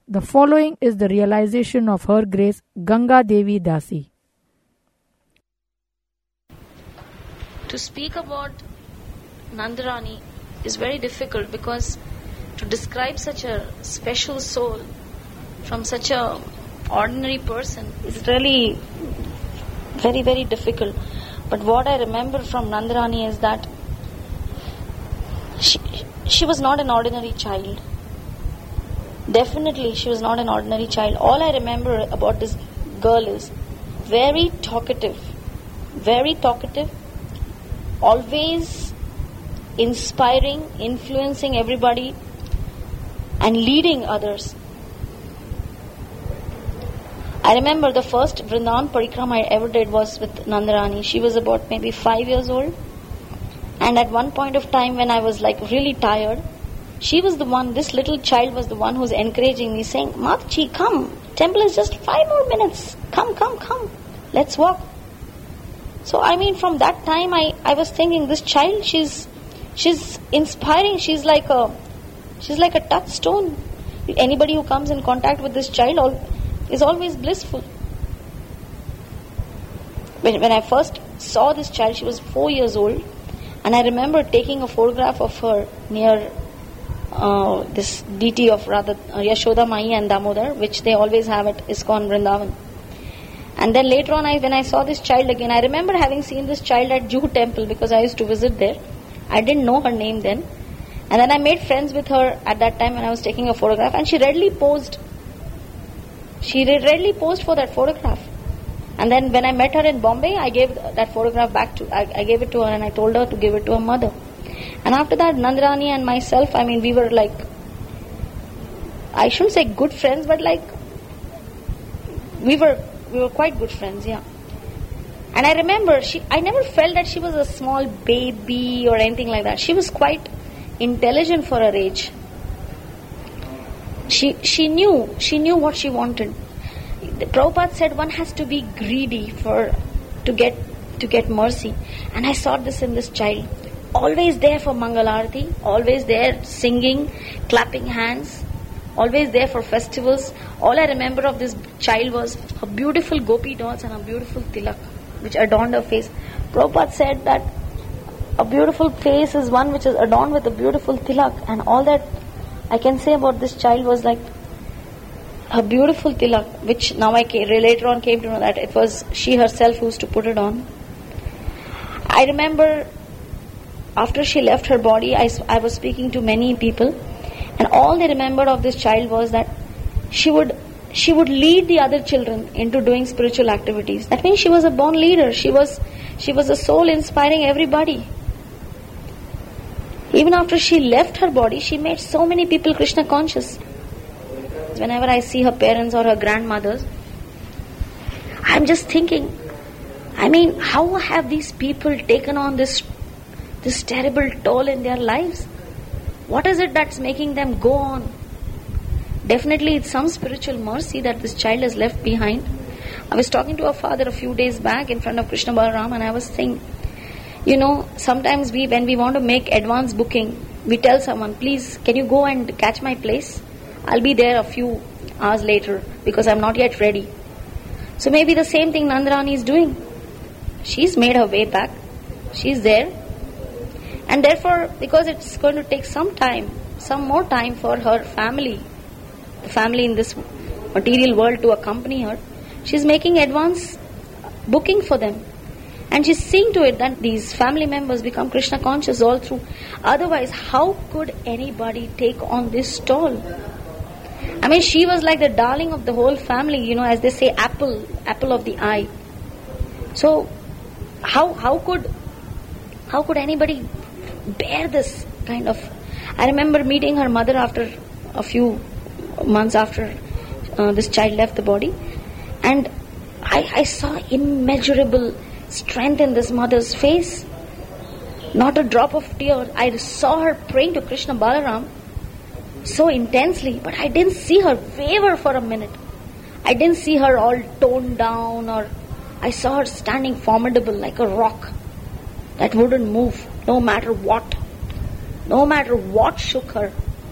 The following is the realization of Her Grace Ganga Devi Dasi. To speak about Nandarani is very difficult because to describe such a special soul from such a ordinary person is really very, very difficult. But what I remember from Nandarani is that she was not an ordinary child. Definitely she was not an ordinary child. All I remember about this girl is very talkative, always inspiring, influencing everybody and leading others. I remember the first Vrindavan Parikrama I ever did was with Nandarani. She was about maybe 5 years old. And at one point of time when I was like really tired, she was the one, this little child was the one who was encouraging me, saying, Mataji, come, temple is just 5 more minutes. Come, let's walk. So I mean, from that time I was thinking, this child, she's inspiring, she's like a touchstone. Anybody who comes in contact with this child is always blissful. When I first saw this child, she was 4 years old, and I remember taking a photograph of her near this deity of Yashoda Mai and Damodar, which they always have at ISKCON Vrindavan. And then later on, when I saw this child again, I remember having seen this child at Juhu temple because I used to visit there. I didn't know her name then. And then I made friends with her at that time when I was taking a photograph, and she readily posed. She readily posed for that photograph. And then when I met her in Bombay, I gave that photograph I gave it to her and I told her to give it to her mother. And after that, Nandarani and myself, I mean, we were like, I shouldn't say good friends, but like, we were quite good friends, yeah. And I remember, I never felt that she was a small baby or anything like that. She was quite intelligent for her age. She knew what she wanted. The Prabhupada said one has to be greedy to get mercy. And I saw this in this child. Always there for Mangalarti, always there singing, clapping hands, always there for festivals. All I remember of this child was her beautiful gopi dolls and her beautiful tilak, which adorned her face. Prabhupada said that a beautiful face is one which is adorned with a beautiful tilak, and all that I can say about this child was like her beautiful tilak, which now later on came to know that it was she herself who used to put it on. I remember after she left her body, I was speaking to many people, and all they remembered of this child was that she would lead the other children into doing spiritual activities. That means she was a born leader. She was a soul inspiring everybody. Even after she left her body, she made so many people Krishna conscious. Whenever I see her parents or her grandmothers, I'm just thinking, I mean, how have these people taken on this terrible toll in their lives? What is it that's making them go on? Definitely it's some spiritual mercy that this child has left behind. I was talking to her father a few days back in front of Krishna Balaram, and I was saying, sometimes when we want to make advance booking, we tell someone, please, can you go and catch my place? I'll be there a few hours later because I'm not yet ready. So maybe the same thing Nandarani is doing. She's made her way back. She's there. And therefore, because it's going to take some more time for her family, the family in this material world to accompany her, she's making advance booking for them. And she's seeing to it that these family members become Krishna conscious all through. Otherwise, how could anybody take on this stall? I mean, she was like the darling of the whole family, as they say, apple of the eye. So, how could anybody bear this kind of... I remember meeting her mother after a few months after this child left the body, and I saw immeasurable strength in this mother's face. Not a drop of tear. I saw her praying to Krishna Balaram so intensely, but I didn't see her waver for a minute. I didn't see her all toned down, or I saw her standing formidable like a rock that wouldn't move no matter what shook her.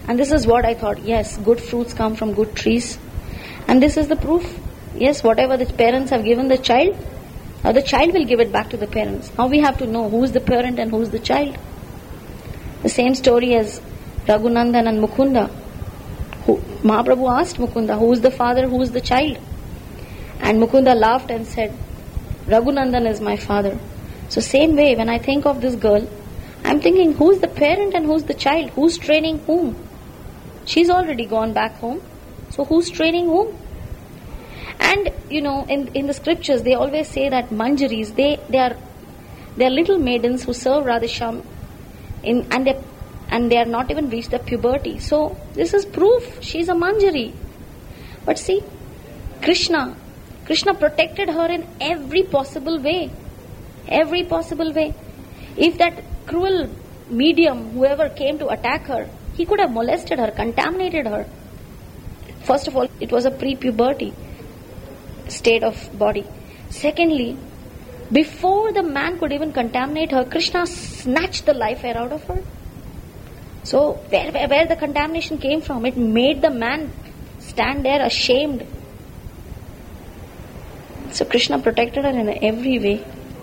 And this is what I thought. Yes, good fruits come from good trees. And this is the proof. Yes, whatever the parents have given the child, the child will give it back to the parents. Now we have to know who is the parent and who is the child. The same story as Raghunandan and Mukunda. Mahaprabhu asked Mukunda, who is the father, who is the child? And Mukunda laughed and said, Raghunandan is my father. So same way, when I think of this girl, I'm thinking, who is the parent and who is the child? Who's training whom? She's already gone back home. So who's training whom? And in the scriptures they always say that manjaris, they are little maidens who serve Radhesham and they are not even reached the puberty. So this is proof she's a manjari. But see, Krishna protected her in every possible way. Every possible way. If that cruel medium, whoever came to attack her, he could have molested her, contaminated her. First of all, it was a pre-puberty state of body. Secondly, before the man could even contaminate her, Krishna snatched the life air out of her. So where the contamination came from, it made the man stand there ashamed. So Krishna protected her in every way.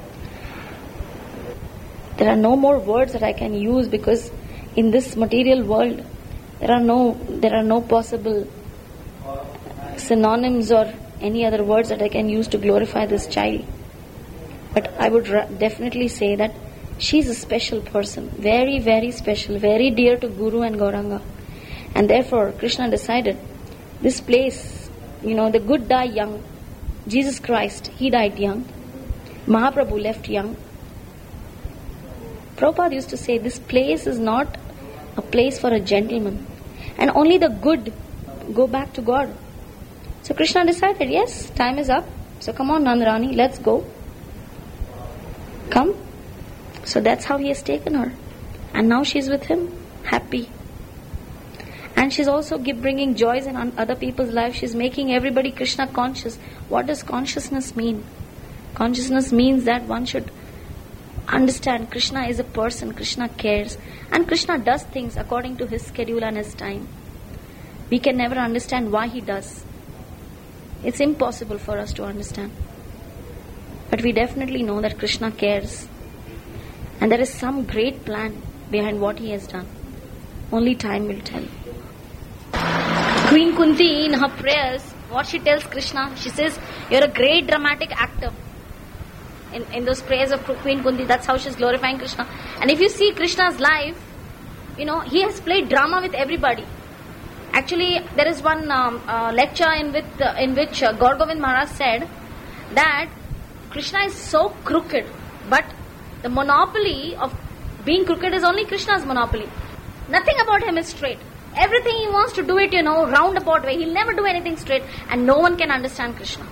There are no more words that I can use, because in this material world there are no possible synonyms or any other words that I can use to glorify this child. But I would definitely say that she's a special person, very, very special, very dear to Guru and Gauranga. And therefore Krishna decided, this place, the good die young. Jesus Christ, he died young. Mahaprabhu left young. Prabhupada used to say, this place is not a place for a gentleman, and only the good go back to God. So Krishna decided, yes, time is up. So come on, Nandarani, let's go. Come. So that's how he has taken her. And now she's with him, happy. And she's also bringing joys in other people's lives. She's making everybody Krishna conscious. What does consciousness mean? Consciousness means that one should understand Krishna is a person, Krishna cares, and Krishna does things according to his schedule and his time. We can never understand why he does. It's impossible for us to understand. But we definitely know that Krishna cares, and there is some great plan behind what he has done. Only time will tell. Queen Kunti, in her prayers, what she tells Krishna, she says, you're a great dramatic actor. In those prayers of Queen Kunti, that's how she's glorifying Krishna. And if you see Krishna's life, he has played drama with everybody. Actually, there is one lecture in which Gaur Govind Maharaj said that Krishna is so crooked, but the monopoly of being crooked is only Krishna's monopoly. Nothing about him is straight. Everything he wants to do it, roundabout way. He'll never do anything straight, and no one can understand Krishna.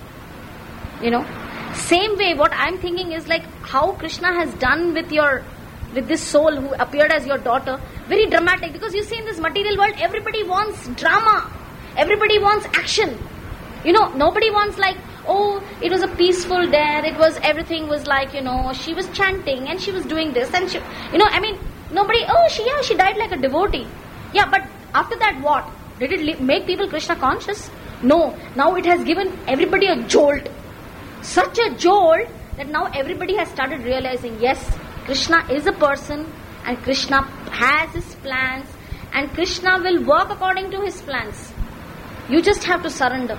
Same way, what I'm thinking is like how Krishna has done with this soul who appeared as your daughter. Very dramatic, because you see in this material world, everybody wants drama. Everybody wants action. Nobody wants like, oh, it was a peaceful death. Everything was like, she was chanting and she was doing this and she, nobody, she died like a devotee. Yeah, but after that what? Did it make people Krishna conscious? No. Now it has given everybody a jolt. Such a jolt that now everybody has started realizing, yes, Krishna is a person and Krishna has his plans and Krishna will work according to his plans. You just have to surrender.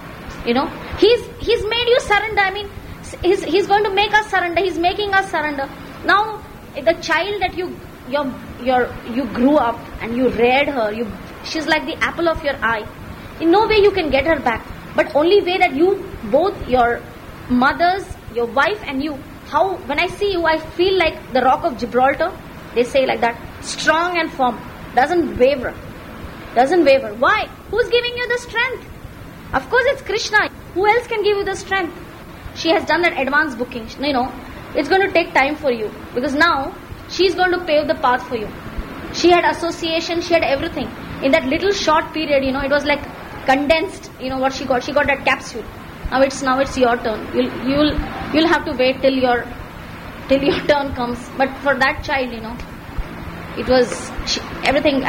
He's made you surrender. He's going to make us surrender. He's making us surrender. Now, the child that you grew up and you reared her, she's like the apple of your eye. In no way you can get her back, but only way that you, both your mothers, your wife and you, when I see you, I feel like the rock of Gibraltar. They say like that, strong and firm, doesn't waver. Why? Who's giving you the strength? Of course it's Krishna. Who else can give you the strength? She has done that advance booking. It's going to take time for you, because now she's going to pave the path for you. She had association, she had everything. In that little short period, it was like condensed, what she got. She got that capsule. Now it's your turn. You'll have to wait till your turn comes. But for that child, it was everything as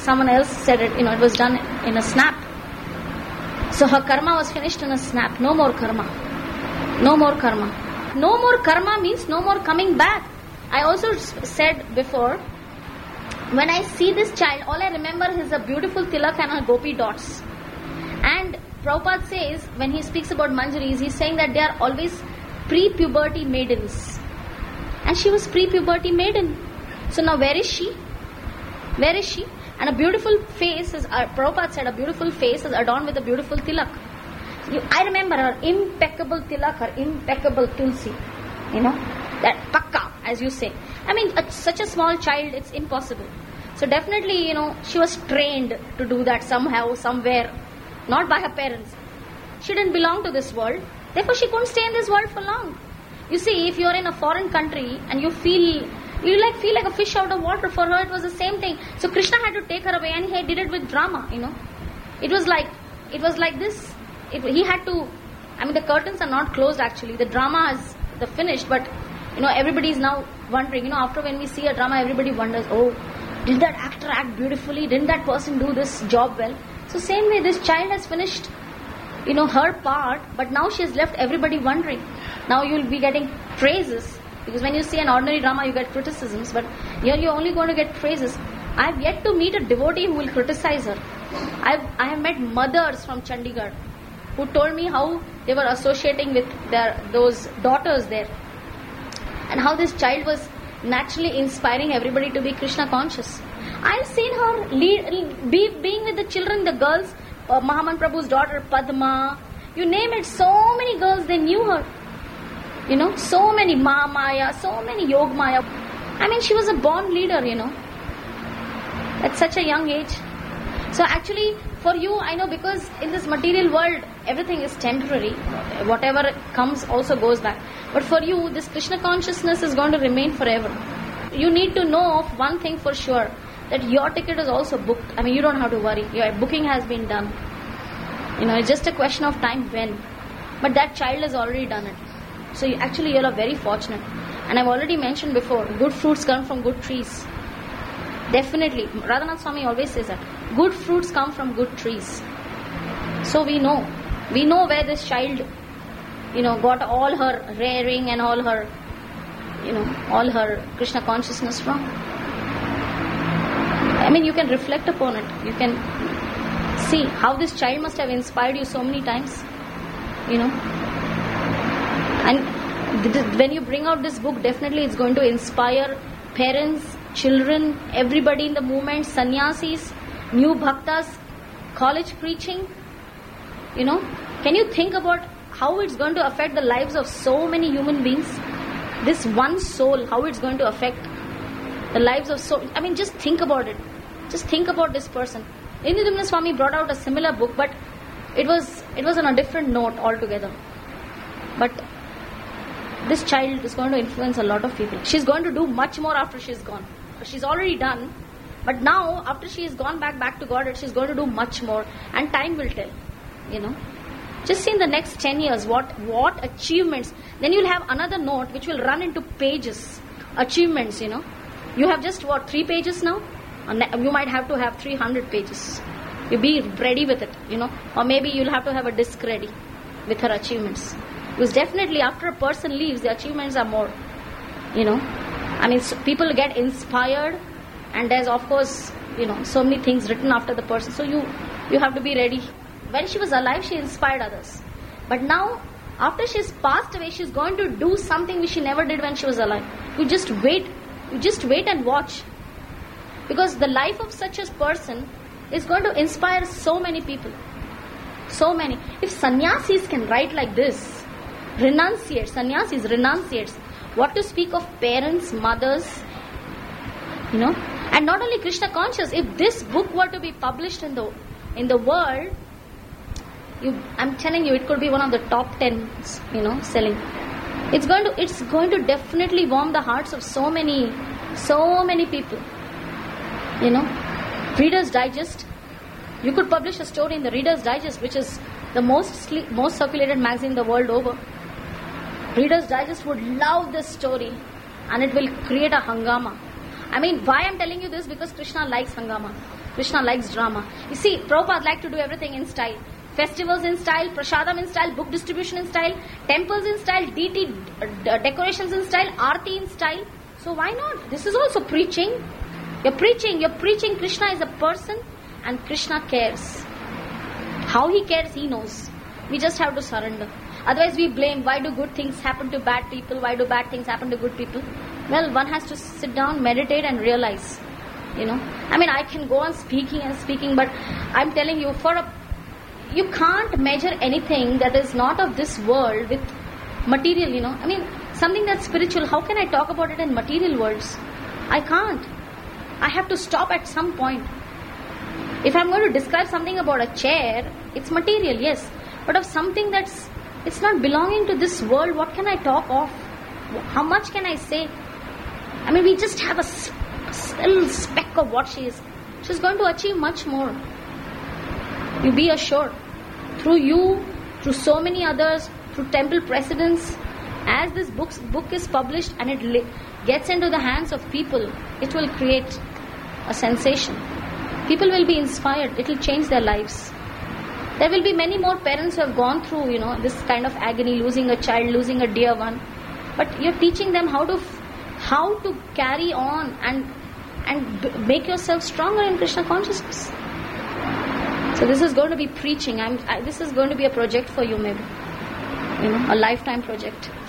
someone else said it, it was done in a snap. So her karma was finished in a snap. No more karma. No more karma. No more karma means no more coming back. I also said before, when I see this child, all I remember is a beautiful tilak and her gopi dots. And Prabhupada says, when he speaks about Manjaris, he's saying that they are always pre-puberty maidens. And she was pre-puberty maiden. So now where is she? Where is she? And a beautiful face is, Prabhupada said, a beautiful face is adorned with a beautiful tilak. I remember her impeccable tilak, her impeccable tulsi. That pakka, as you say. I mean, such a small child, it's impossible. So definitely, she was trained to do that somehow, somewhere. Not by her parents. She didn't belong to this world. Therefore, she couldn't stay in this world for long. You see, if you're in a foreign country and you feel like a fish out of water, for her it was the same thing. So Krishna had to take her away, and he did it with drama, It was like this. He had to, the curtains are not closed actually. The drama is finished, but everybody is now wondering, after when we see a drama, everybody wonders, oh, did that actor act beautifully? Didn't that person do this job well? So same way, this child has finished, her part, but now she has left everybody wondering. Now you will be getting praises, because when you see an ordinary drama, you get criticisms, but here you're only going to get praises. I have yet to meet a devotee who will criticize her. I have met mothers from Chandigarh who told me how they were associating with those daughters there, and how this child was naturally inspiring everybody to be Krishna conscious. I've seen her being with the children, the girls, Mahaman Prabhu's daughter Padma, you name it, so many girls, they knew her. So many Maya, so many Yog Maya. She was a born leader, at such a young age. So actually, for you, I know, because in this material world, everything is temporary. Whatever comes also goes back. But for you, this Krishna consciousness is going to remain forever. You need to know of one thing for sure, that your ticket is also booked. You don't have to worry. Your booking has been done. It's just a question of time when. But that child has already done it. So you are very fortunate. And I've already mentioned before, good fruits come from good trees. Definitely. Radhanath Swami always says that. Good fruits come from good trees. So we know where this child, got all her rearing and all her Krishna consciousness from. You can reflect upon it. You can see how this child must have inspired you so many times. And when you bring out this book, definitely it's going to inspire parents, children, everybody in the movement, sannyasis, new bhaktas, college preaching. Can you think about how it's going to affect the lives of so many human beings? This one soul, how it's going to affect the lives of just think about it. Just think about this person. Indudumna Swami brought out a similar book, but it was on a different note altogether. But this child is going to influence a lot of people. She's going to do much more after she's gone. She's already done, but now after she has gone back to God, she's going to do much more, and time will tell. Just see in the next 10 years what achievements. Then you'll have another note which will run into pages. Achievements, You have just 3 pages now? You might have to have 300 pages. You be ready with it, Or maybe you'll have to have a disc ready with her achievements. Because definitely after a person leaves, the achievements are more. People get inspired, and there's of course, so many things written after the person. So you have to be ready. When she was alive, she inspired others. But now, after she's passed away, she's going to do something which she never did when she was alive. You just wait. You just wait and watch. Because the life of such a person is going to inspire so many people. So many. If sannyasis can write like this, sannyasis renunciates, what to speak of parents, mothers, and not only Krishna conscious. If this book were to be published in the world, I'm telling you, it could be one of the top 10, selling. It's going to definitely warm the hearts of so many people. Reader's Digest. You could publish a story in the Reader's Digest, which is the most circulated magazine the world over. Reader's Digest would love this story, and it will create a hangama. Why I'm telling you this? Because Krishna likes hangama. Krishna likes drama. You see, Prabhupada liked to do everything in style. Festivals in style, prasadam in style, book distribution in style, temples in style, deity decorations in style, aarti in style. So why not? This is also preaching. You're preaching Krishna is a person and Krishna cares. How he cares, he knows. We just have to surrender. Otherwise we blame, why do good things happen to bad people? Why do bad things happen to good people? Well, one has to sit down, meditate and realize. I can go on speaking, but I'm telling you, you can't measure anything that is not of this world with material, something that's spiritual. How can I talk about it in material words? I can't. I have to stop at some point. If I'm going to describe something about a chair, it's material, yes. But of something it's not belonging to this world, what can I talk of? How much can I say? We just have a little speck of what she is. She's going to achieve much more. You be assured. Through you, through so many others, through temple presidents, as this book is published and it gets into the hands of people, it will create a sensation. People will be inspired. It will change their lives. There will be many more parents who have gone through, this kind of agony, losing a child, losing a dear one. But you're teaching them how to carry on and make yourself stronger in Krishna consciousness. So this is going to be preaching. This is going to be a project for you, maybe. A lifetime project.